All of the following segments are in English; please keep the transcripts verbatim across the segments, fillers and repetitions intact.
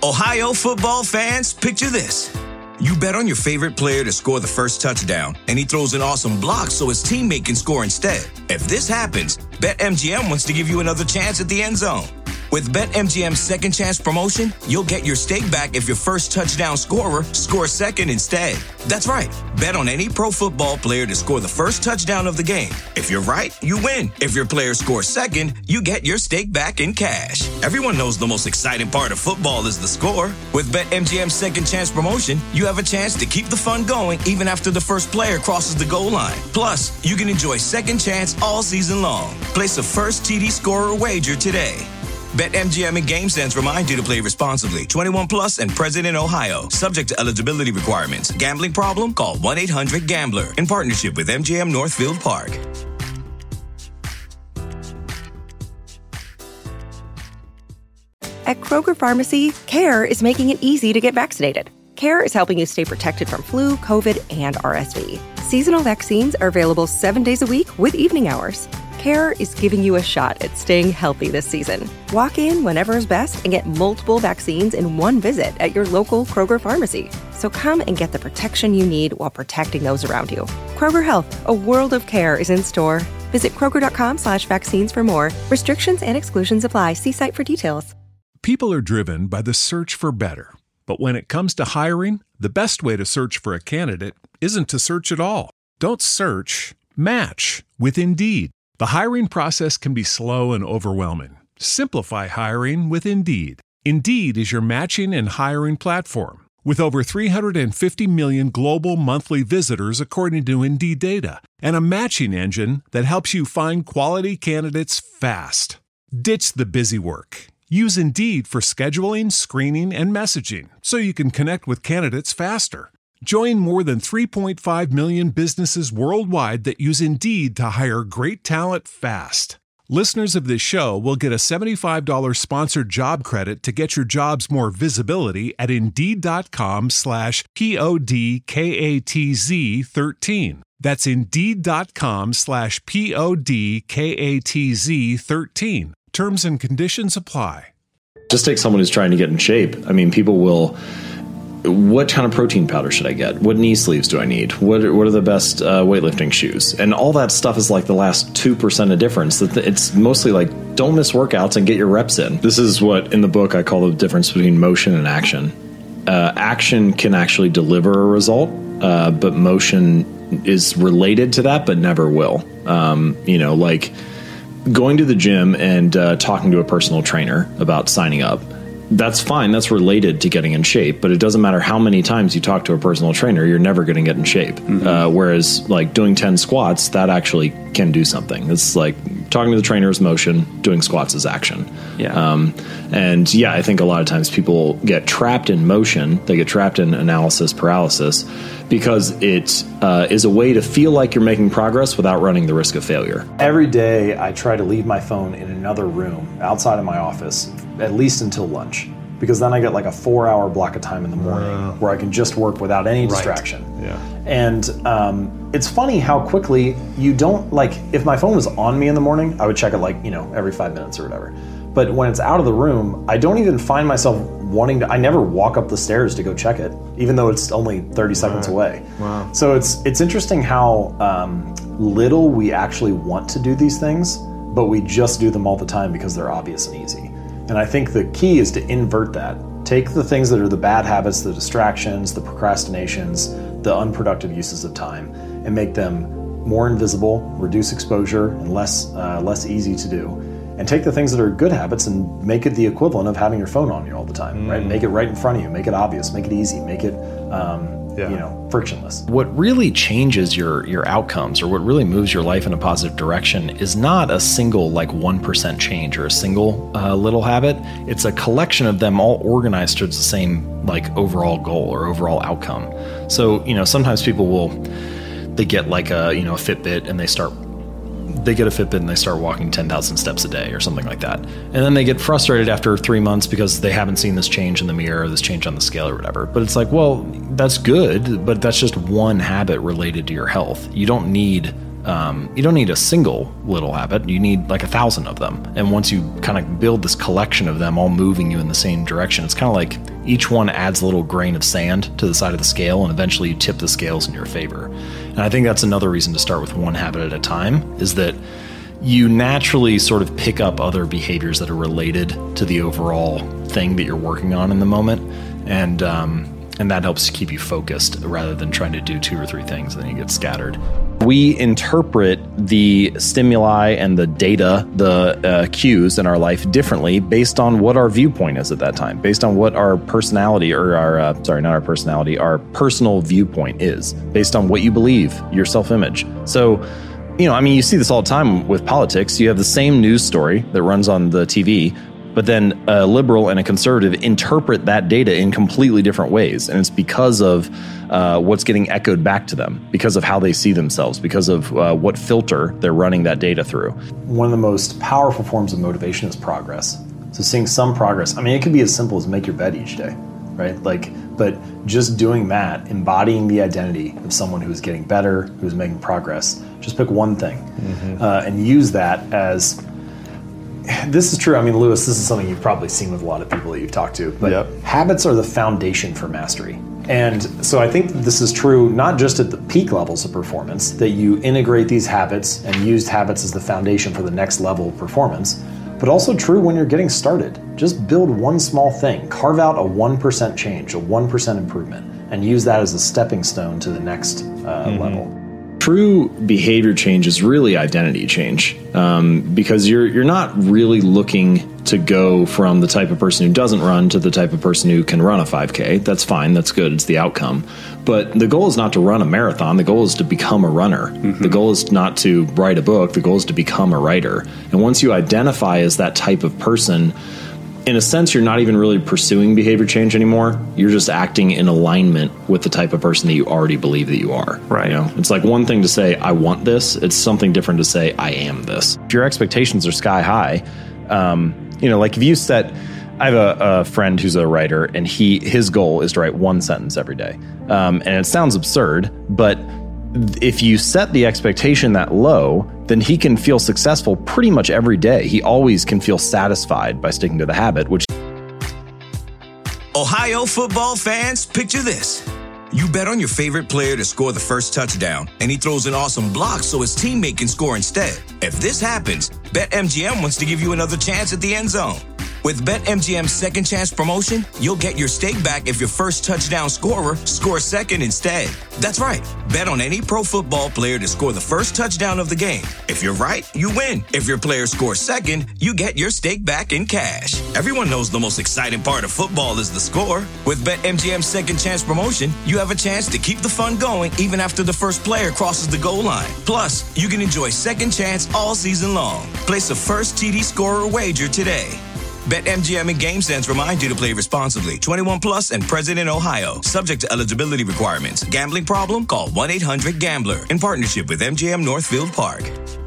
Ohio football fans, picture this. You bet on your favorite player to score the first touchdown, and he throws an awesome block so his teammate can score instead. If this happens, BetMGM wants to give you another chance at the end zone. With BetMGM's Second Chance promotion, you'll get your stake back if your first touchdown scorer scores second instead. That's right. Bet on any pro football player to score the first touchdown of the game. If you're right, you win. If your player scores second, you get your stake back in cash. Everyone knows the most exciting part of football is the score. With BetMGM's Second Chance promotion, you have a chance to keep the fun going even after the first player crosses the goal line. Plus, you can enjoy Second Chance all season long. Place a first T D scorer wager today. BetMGM and GameSense remind you to play responsibly. twenty-one plus and present in Ohio. Subject to eligibility requirements. Gambling problem? Call one eight hundred gambler. In partnership with M G M Northfield Park. At Kroger Pharmacy, CARE is making it easy to get vaccinated. CARE is helping you stay protected from flu, COVID, and R S V. Seasonal vaccines are available seven days a week with evening hours. CARE is giving you a shot at staying healthy this season. Walk in whenever is best and get multiple vaccines in one visit at your local Kroger pharmacy. So come and get the protection you need while protecting those around you. Kroger Health, a world of care is in store. Visit kroger.com slash vaccines for more. Restrictions and exclusions apply. See site for details. People are driven by the search for better. But when it comes to hiring, the best way to search for a candidate isn't to search at all. Don't search, match with Indeed. The hiring process can be slow and overwhelming. Simplify hiring with Indeed. Indeed is your matching and hiring platform. With over three hundred fifty million global monthly visitors according to Indeed data, and a matching engine that helps you find quality candidates fast. Ditch the busy work. Use Indeed for scheduling, screening, and messaging so you can connect with candidates faster. Join more than three point five million businesses worldwide that use Indeed to hire great talent fast. Listeners of this show will get a seventy-five dollars sponsored job credit to get your jobs more visibility at Indeed.com slash P-O-D-K-A-T-Z 13. That's Indeed.com slash P-O-D-K-A-T-Z 13. Terms and conditions apply. Just take someone who's trying to get in shape. I mean, people will... What kind of protein powder should I get? What knee sleeves do I need? What are, what are the best uh, weightlifting shoes? And all that stuff is like the last two percent of difference. It's mostly like, don't miss workouts and get your reps in. This is what in the book I call the difference between motion and action. Uh, action can actually deliver a result, uh, but motion is related to that, but never will. Um, you know, like going to the gym and uh, talking to a personal trainer about signing up. That's fine. That's related to getting in shape, but it doesn't matter how many times you talk to a personal trainer, you're never going to get in shape. Mm-hmm. Uh, whereas like doing ten squats, that actually can do something. It's like talking to the trainer is motion, doing squats is action. Yeah. Um, and yeah, I think a lot of times people get trapped in motion. They get trapped in analysis paralysis because it uh, is a way to feel like you're making progress without running the risk of failure. Every day I try to leave my phone in another room outside of my office, at least until lunch, because then I get like a four hour block of time in the morning uh, where I can just work without any distraction. Right. Yeah. And um, it's funny how quickly you don't, like, if my phone was on me in the morning, I would check it like, you know, every five minutes or whatever. But when it's out of the room, I don't even find myself wanting to, I never walk up the stairs to go check it, even though it's only thirty seconds right. away. Wow. So it's, it's interesting how um, little we actually want to do these things, but we just do them all the time because they're obvious and easy. And I think the key is to invert that. Take the things that are the bad habits, the distractions, the procrastinations, the unproductive uses of time, and make them more invisible, reduce exposure, and less uh, less easy to do. And take the things that are good habits and make it the equivalent of having your phone on you all the time, mm. right? Make it right in front of you, make it obvious, make it easy, make it um, yeah. you know, frictionless. What really changes your your outcomes, or what really moves your life in a positive direction, is not a single like one percent change or a single uh, little habit. It's a collection of them all organized towards the same like overall goal or overall outcome. So, you know, sometimes people will, they get like a, you know, a Fitbit and they start they get a Fitbit and they start walking ten thousand steps a day or something like that. And then they get frustrated after three months because they haven't seen this change in the mirror or this change on the scale or whatever. But it's like, well, that's good, but that's just one habit related to your health. You don't need Um, you don't need a single little habit. You need like a thousand of them. And once you kind of build this collection of them all moving you in the same direction, it's kind of like each one adds a little grain of sand to the side of the scale, and eventually you tip the scales in your favor. And I think that's another reason to start with one habit at a time, is that you naturally sort of pick up other behaviors that are related to the overall thing that you're working on in the moment. And, um, and that helps to keep you focused rather than trying to do two or three things and then you get scattered. We interpret the stimuli and the data, the uh, cues in our life differently based on what our viewpoint is at that time, based on what our personality or our, uh, sorry, not our personality, our personal viewpoint is, based on what you believe, your self-image. So, you know, I mean, you see this all the time with politics. You have the same news story that runs on the T V, but then a liberal and a conservative interpret that data in completely different ways. And it's because of uh, what's getting echoed back to them, because of how they see themselves, because of uh, what filter they're running that data through. One of the most powerful forms of motivation is progress. So seeing some progress, I mean, it could be as simple as make your bed each day, right? Like, but just doing that, embodying the identity of someone who's getting better, who's making progress, just pick one thing mm-hmm. uh, and use that as, this is true. I mean, Lewis, this is something you've probably seen with a lot of people that you've talked to, but yep. habits are the foundation for mastery. And so I think this is true not just at the peak levels of performance, that you integrate these habits and use habits as the foundation for the next level of performance, but also true when you're getting started. Just build one small thing, carve out a one percent change, a one percent improvement, and use that as a stepping stone to the next uh, mm-hmm. level. True behavior change is really identity change, um, because you're you're not really looking to go from the type of person who doesn't run to the type of person who can run a five K. That's fine. That's good. It's the outcome. But the goal is not to run a marathon. The goal is to become a runner. Mm-hmm. The goal is not to write a book. The goal is to become a writer. And once you identify as that type of person, in a sense, you're not even really pursuing behavior change anymore. You're just acting in alignment with the type of person that you already believe that you are. Right. You know, it's like one thing to say, I want this. It's something different to say, I am this. If your expectations are sky high, um, you know, like if you set, I have a, a friend who's a writer, and he his goal is to write one sentence every day. Um, and it sounds absurd, but if you set the expectation that low, then he can feel successful pretty much every day. He always can feel satisfied by sticking to the habit, which... Ohio football fans, picture this. You bet on your favorite player to score the first touchdown, and he throws an awesome block so his teammate can score instead. If this happens, BetMGM wants to give you another chance at the end zone. With BetMGM's second chance promotion, you'll get your stake back if your first touchdown scorer scores second instead. That's right. Bet on any pro football player to score the first touchdown of the game. If you're right, you win. If your player scores second, you get your stake back in cash. Everyone knows the most exciting part of football is the score. With BetMGM's second chance promotion, you have a chance to keep the fun going even after the first player crosses the goal line. Plus, you can enjoy second chance all season long. Place a first T D scorer wager today. BetMGM and GameSense remind you to play responsibly. twenty-one plus and present in Ohio. Subject to eligibility requirements. Gambling problem? Call one eight hundred gambler. In partnership with M G M Northfield Park.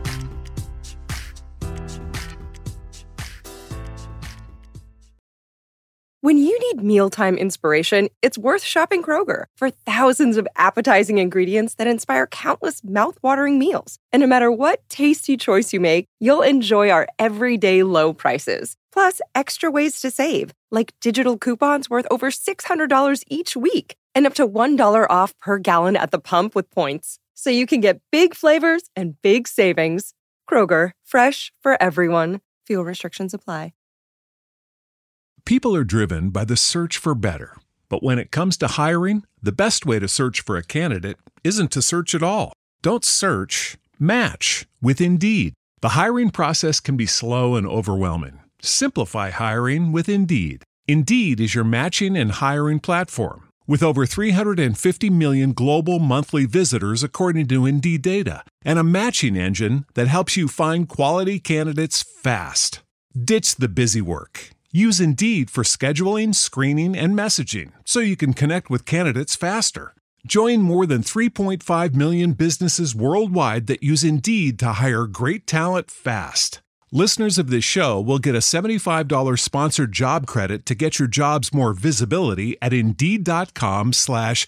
When you need mealtime inspiration, it's worth shopping Kroger for thousands of appetizing ingredients that inspire countless mouthwatering meals. And no matter what tasty choice you make, you'll enjoy our everyday low prices. Plus, extra ways to save, like digital coupons worth over six hundred dollars each week and up to one dollar off per gallon at the pump with points. So you can get big flavors and big savings. Kroger, fresh for everyone. Fuel restrictions apply. People are driven by the search for better. But when it comes to hiring, the best way to search for a candidate isn't to search at all. Don't search, match with Indeed. The hiring process can be slow and overwhelming. Simplify hiring with Indeed. Indeed is your matching and hiring platform. With over three hundred fifty million global monthly visitors according to Indeed data, and a matching engine that helps you find quality candidates fast. Ditch the busy work. Use Indeed for scheduling, screening, and messaging so you can connect with candidates faster. Join more than three point five million businesses worldwide that use Indeed to hire great talent fast. Listeners of this show will get a seventy-five dollars sponsored job credit to get your jobs more visibility at Indeed.com slash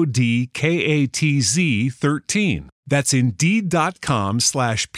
P-O-D-K-A-T-Z 13. That's Indeed.com slash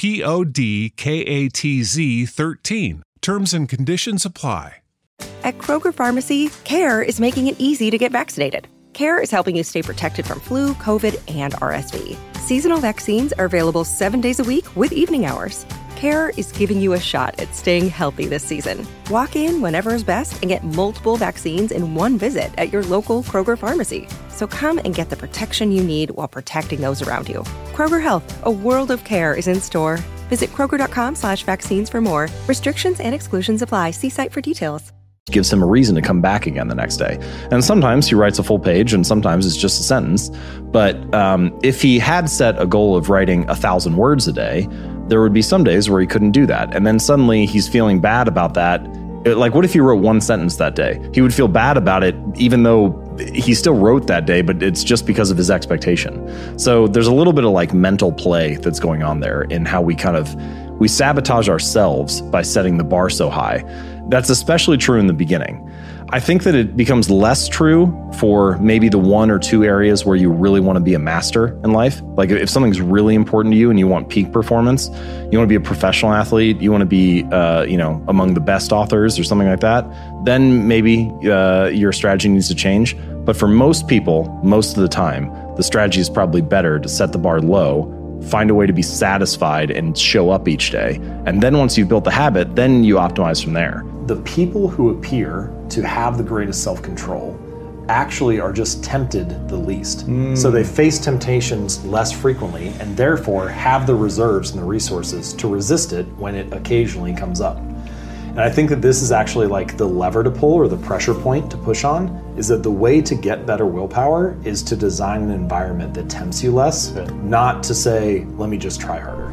P-O-D-K-A-T-Z 13. Terms and conditions apply. At Kroger Pharmacy, CARE is making it easy to get vaccinated. CARE is helping you stay protected from flu, COVID, and R S V. Seasonal vaccines are available seven days a week with evening hours. CARE is giving you a shot at staying healthy this season. Walk in whenever is best and get multiple vaccines in one visit at your local Kroger Pharmacy. So come and get the protection you need while protecting those around you. Kroger Health, a world of care is in store. Visit Kroger.com slash vaccines for more. Restrictions and exclusions apply. See site for details. Gives him a reason to come back again the next day. And sometimes he writes a full page and sometimes it's just a sentence. But um, if he had set a goal of writing a thousand words a day, there would be some days where he couldn't do that. And then suddenly he's feeling bad about that. It, like, what if he wrote one sentence that day? He would feel bad about it, even though he still wrote that day, but it's just because of his expectation. So there's a little bit of like mental play that's going on there in how we kind of, we sabotage ourselves by setting the bar so high. That's especially true in the beginning. I think that it becomes less true for maybe the one or two areas where you really want to be a master in life. Like if something's really important to you and you want peak performance, you want to be a professional athlete, you want to be, uh, you know, among the best authors or something like that, then maybe uh, your strategy needs to change. But for most people, most of the time, the strategy is probably better to set the bar low, find a way to be satisfied and show up each day. And then once you've built the habit, then you optimize from there. The people who appear to have the greatest self-control actually are just tempted the least. Mm. So they face temptations less frequently and therefore have the reserves and the resources to resist it when it occasionally comes up. And I think that this is actually like the lever to pull or the pressure point to push on, is that the way to get better willpower is to design an environment that tempts you less, okay. Not to say, let me just try harder.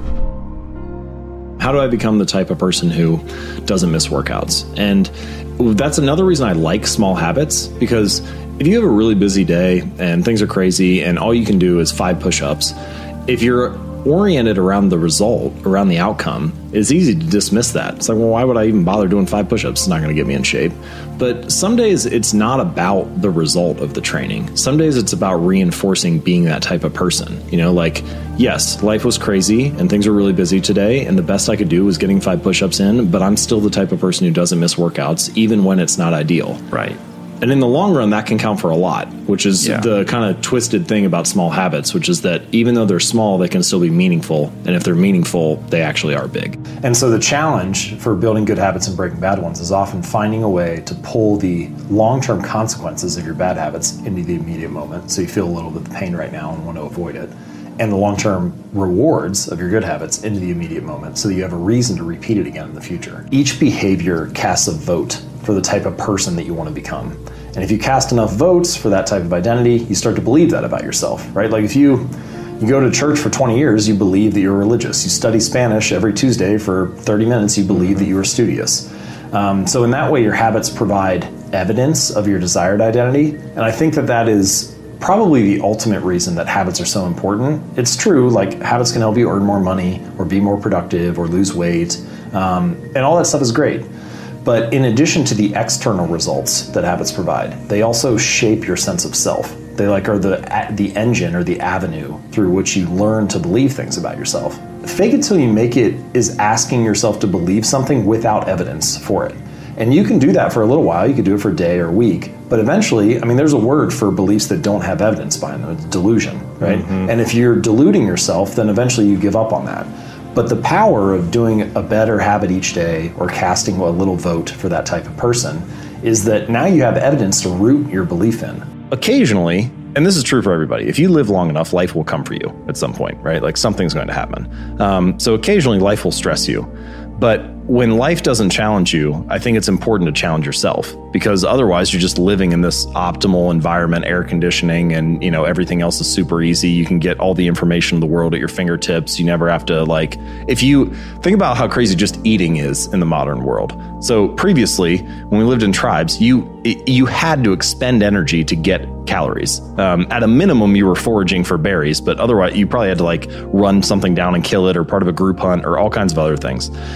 How do I become the type of person who doesn't miss workouts? And that's another reason I like small habits, because if you have a really busy day and things are crazy and all you can do is five push-ups, if you're oriented around the result, around the outcome, it's easy to dismiss that. It's like, well, why would I even bother doing five push-ups? It's not going to get me in shape. But some days it's not about the result of the training. Some days it's about reinforcing being that type of person. You know, like, yes, life was crazy and things were really busy today, and the best I could do was getting five push-ups in, but I'm still the type of person who doesn't miss workouts, even when it's not ideal. Right. And in the long run, that can count for a lot, which is yeah. the kind of twisted thing about small habits, which is that even though they're small, they can still be meaningful. And if they're meaningful, they actually are big. And so the challenge for building good habits and breaking bad ones is often finding a way to pull the long-term consequences of your bad habits into the immediate moment. So you feel a little bit of pain right now and want to avoid it. And the long-term rewards of your good habits into the immediate moment so that you have a reason to repeat it again in the future. Each behavior casts a vote for the type of person that you want to become. And if you cast enough votes for that type of identity, you start to believe that about yourself, right? Like if you you go to church for twenty years, you believe that you're religious. You study Spanish every Tuesday for thirty minutes, you believe that you are studious. Um, so in that way, your habits provide evidence of your desired identity. And I think that that is probably the ultimate reason that habits are so important. It's true, like habits can help you earn more money or be more productive or lose weight. Um, and all that stuff is great. But in addition to the external results that habits provide, they also shape your sense of self. They like are the the engine or the avenue through which you learn to believe things about yourself. Fake it till you make it is asking yourself to believe something without evidence for it. And you can do that for a little while. You can do it for a day or a week. But eventually, I mean, there's a word for beliefs that don't have evidence behind them. It's delusion, right? Mm-hmm. And if you're deluding yourself, then eventually you give up on that. But the power of doing a better habit each day or casting a little vote for that type of person is that now you have evidence to root your belief in. Occasionally, and this is true for everybody, if you live long enough, life will come for you at some point, right? Like something's going to happen. Um, so occasionally life will stress you. But when life doesn't challenge you, I think it's important to challenge yourself, because otherwise you're just living in this optimal environment, air conditioning, and you know everything else is super easy. You can get all the information in the world at your fingertips. You never have to like, if you think about how crazy just eating is in the modern world. So previously, when we lived in tribes, you you had to expend energy to get calories. Um, at a minimum, you were foraging for berries, but otherwise you probably had to like run something down and kill it, or part of a group hunt, or all kinds of other things.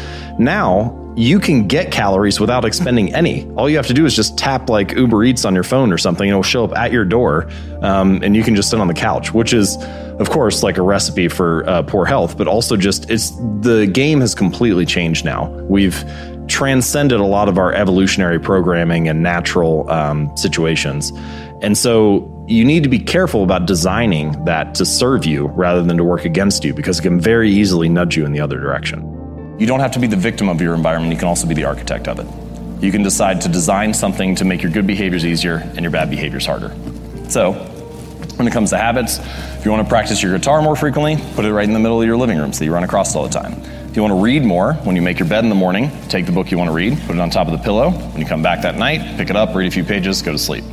Now you can get calories without expending any. All you have to do is just tap like Uber Eats on your phone or something, and it'll show up at your door, um, and you can just sit on the couch, which is, of course, like a recipe for uh, poor health, but also just it's the game has completely changed now. We've transcended a lot of our evolutionary programming and natural um, situations. And so you need to be careful about designing that to serve you rather than to work against you, because it can very easily nudge you in the other direction. You don't have to be the victim of your environment. You can also be the architect of it. You can decide to design something to make your good behaviors easier and your bad behaviors harder. So when it comes to habits, if you want to practice your guitar more frequently, put it right in the middle of your living room so you run across it all the time. If you want to read more, when you make your bed in the morning, take the book you want to read, put it on top of the pillow. When you come back that night, pick it up, read a few pages, go to sleep.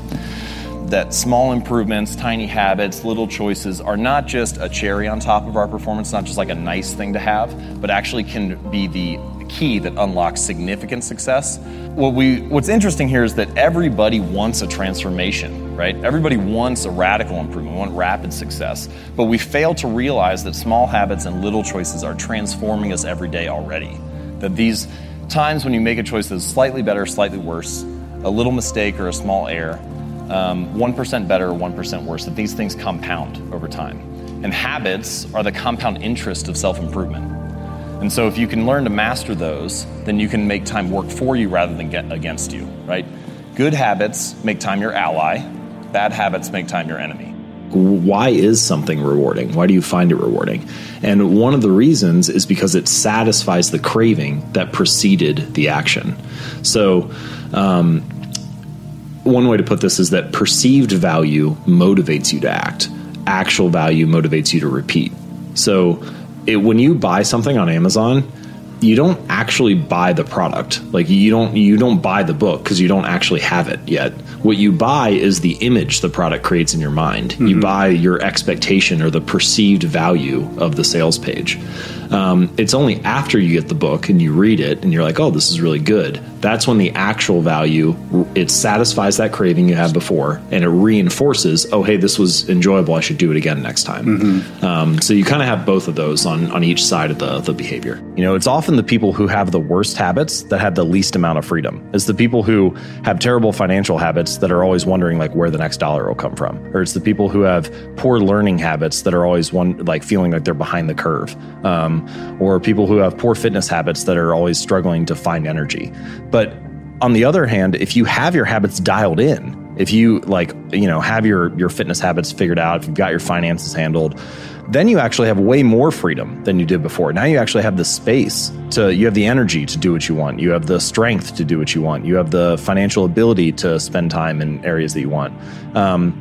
That small improvements, tiny habits, little choices are not just a cherry on top of our performance, not just like a nice thing to have, but actually can be the key that unlocks significant success. What we, what's interesting here is that everybody wants a transformation, right? Everybody wants a radical improvement, want rapid success, but we fail to realize that small habits and little choices are transforming us every day already. That these times when you make a choice that's slightly better, slightly worse, a little mistake or a small error, Um, one percent better or one percent worse, that these things compound over time. And habits are the compound interest of self-improvement. And so if you can learn to master those, then you can make time work for you rather than get against you, right? Good habits make time your ally. Bad habits make time your enemy. Why is something rewarding? Why do you find it rewarding? And one of the reasons is because it satisfies the craving that preceded the action. So, um, one way to put this is that perceived value motivates you to act. Actual value motivates you to repeat. So it, when you buy something on Amazon, you don't actually buy the product. Like you don't you don't buy the book because you don't actually have it yet. What you buy is the image the product creates in your mind. Mm-hmm. You buy your expectation or the perceived value of the sales page. Um, it's only after you get the book and you read it and you're like, oh, this is really good. That's when the actual value, it satisfies that craving you had before, and it reinforces, oh, hey, this was enjoyable. I should do it again next time. Mm-hmm. Um, so you kind of have both of those on, on each side of the, the behavior. You know, it's often the people who have the worst habits that have the least amount of freedom. It's the people who have terrible financial habits that are always wondering like where the next dollar will come from. Or it's the people who have poor learning habits that are always one, like feeling like they're behind the curve. Um, or people who have poor fitness habits that are always struggling to find energy. But on the other hand, if you have your habits dialed in, if you like, you know, have your, your fitness habits figured out, if you've got your finances handled, then you actually have way more freedom than you did before. Now you actually have the space to, you have the energy to do what you want. You have the strength to do what you want. You have the financial ability to spend time in areas that you want. Um,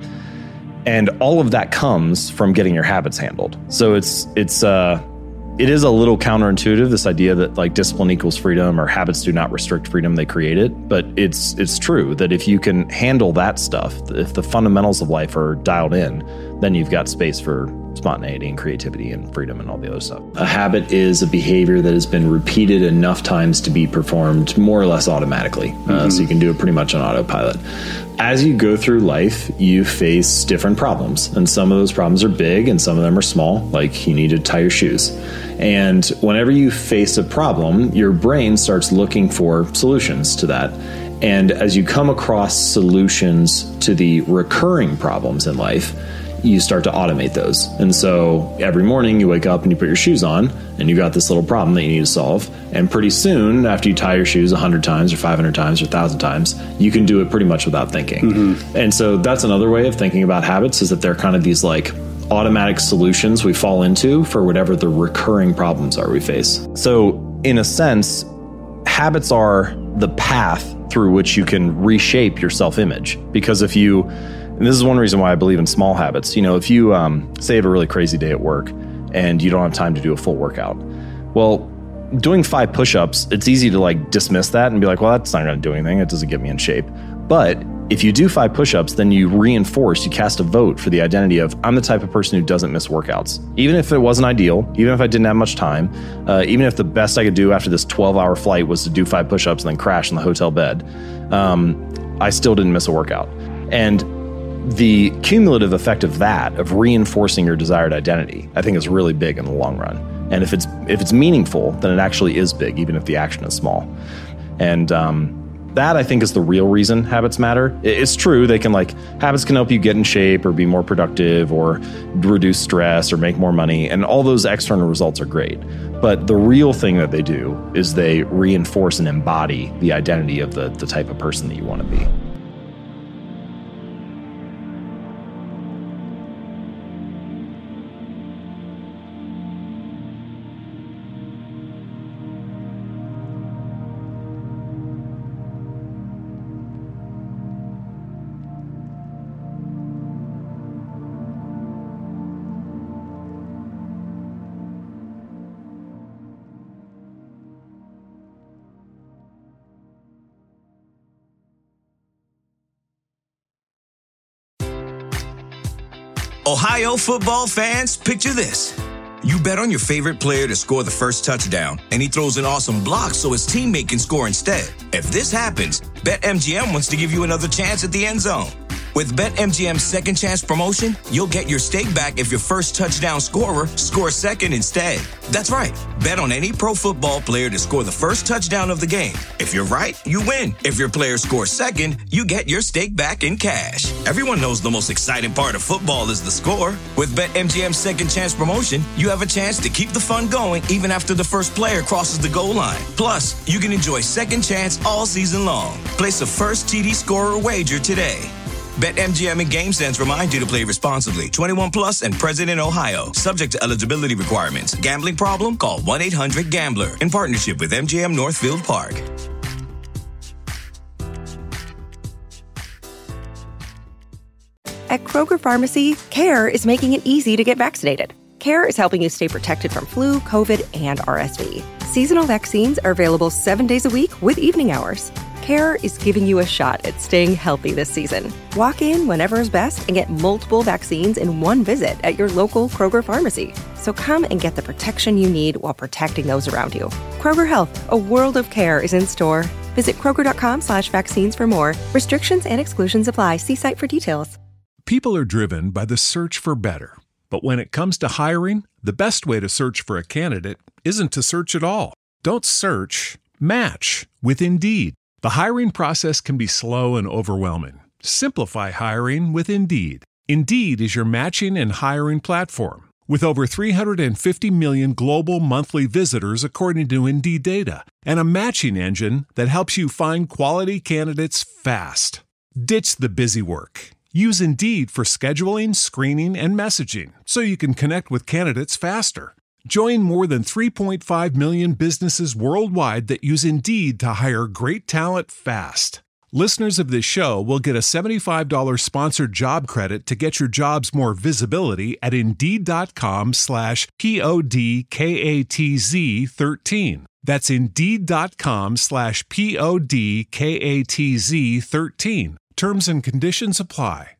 and all of that comes from getting your habits handled. So it's, it's, uh, It is a little counterintuitive, this idea that like discipline equals freedom or habits do not restrict freedom, they create it. But it's it's true that if you can handle that stuff, if the fundamentals of life are dialed in, then you've got space for spontaneity and creativity and freedom and all the other stuff. A habit is a behavior that has been repeated enough times to be performed more or less automatically. Mm-hmm. Uh, so you can do it pretty much on autopilot. As you go through life, you face different problems, and some of those problems are big and some of them are small, like you need to tie your shoes. And whenever you face a problem, your brain starts looking for solutions to that. And as you come across solutions to the recurring problems in life, you start to automate those. And so every morning you wake up and you put your shoes on and you got this little problem that you need to solve. And pretty soon, after you tie your shoes a hundred times or five hundred times or a thousand times, you can do it pretty much without thinking. Mm-hmm. And so that's another way of thinking about habits, is that they're kind of these like automatic solutions we fall into for whatever the recurring problems are we face. So in a sense, habits are the path through which you can reshape your self-image. Because if you, and this is one reason why I believe in small habits. You know, if you um, say you have a really crazy day at work and you don't have time to do a full workout, well, doing five push-ups, it's easy to like dismiss that and be like, well, that's not going to do anything. It doesn't get me in shape. But if you do five push-ups, then you reinforce, you cast a vote for the identity of, I'm the type of person who doesn't miss workouts. Even if it wasn't ideal, even if I didn't have much time, uh, even if the best I could do after this twelve hour flight was to do five push-ups and then crash in the hotel bed, um, I still didn't miss a workout. And the cumulative effect of that, of reinforcing your desired identity, I think is really big in the long run. And if it's if it's meaningful, then it actually is big, even if the action is small. And um, that, I think, is the real reason habits matter. It's true, they can like habits can help you get in shape or be more productive or reduce stress or make more money, and all those external results are great. But the real thing that they do is they reinforce and embody the identity of the, the type of person that you want to be. Ohio football fans, picture this. You bet on your favorite player to score the first touchdown, and he throws an awesome block so his teammate can score instead. If this happens, BetMGM wants to give you another chance at the end zone. With BetMGM's Second Chance promotion, you'll get your stake back if your first touchdown scorer scores second instead. That's right. Bet on any pro football player to score the first touchdown of the game. If you're right, you win. If your player scores second, you get your stake back in cash. Everyone knows the most exciting part of football is the score. With BetMGM's Second Chance promotion, you have a chance to keep the fun going even after the first player crosses the goal line. Plus, you can enjoy Second Chance all season long. Place a first T D scorer wager today. BetMGM and GameSense remind you to play responsibly. twenty-one plus and present in Ohio. Subject to eligibility requirements. Gambling problem? Call one eight hundred gambler. In partnership with M G M Northfield Park. At Kroger Pharmacy, CARE is making it easy to get vaccinated. CARE is helping you stay protected from flu, COVID, and R S V. Seasonal vaccines are available seven days a week with evening hours. CARE is giving you a shot at staying healthy this season. Walk in whenever is best and get multiple vaccines in one visit at your local Kroger pharmacy. So come and get the protection you need while protecting those around you. Kroger Health, a world of care is in store. Visit Kroger.com slash vaccines for more. Restrictions and exclusions apply. See site for details. People are driven by the search for better. But when it comes to hiring, the best way to search for a candidate isn't to search at all. Don't search, match with Indeed. The hiring process can be slow and overwhelming. Simplify hiring with Indeed. Indeed is your matching and hiring platform. With over three hundred fifty million global monthly visitors according to Indeed data, and a matching engine that helps you find quality candidates fast. Ditch the busy work. Use Indeed for scheduling, screening, and messaging so you can connect with candidates faster. Join more than three point five million businesses worldwide that use Indeed to hire great talent fast. Listeners of this show will get a seventy-five dollars sponsored job credit to get your jobs more visibility at Indeed.com slash P-O-D-K-A-T-Z 13. That's Indeed.com slash P-O-D-K-A-T-Z 13. Terms and conditions apply.